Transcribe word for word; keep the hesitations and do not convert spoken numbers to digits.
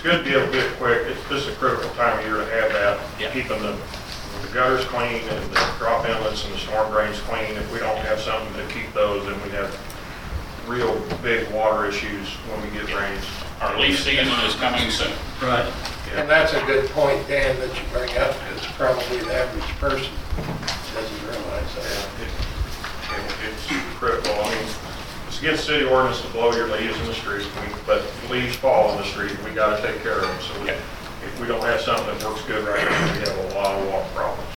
good to be able to get it quick. It's just a critical time of year to have that, Yeah. keeping the, the gutters clean and the drop inlets and the storm drains clean. If we don't have something to keep those, then we have real big water issues when we get rains. Our leaf season is coming soon. Right. And that's a good point, Dan, that you bring up, because probably the average person doesn't realize Yeah, that. it, it- it's critical. I mean, it's against city ordinance to blow your leaves in the street, we- but leaves fall in the street, we gotta take care of them. So we- Yeah. if we don't have something that works good right now, we have a lot of water problems.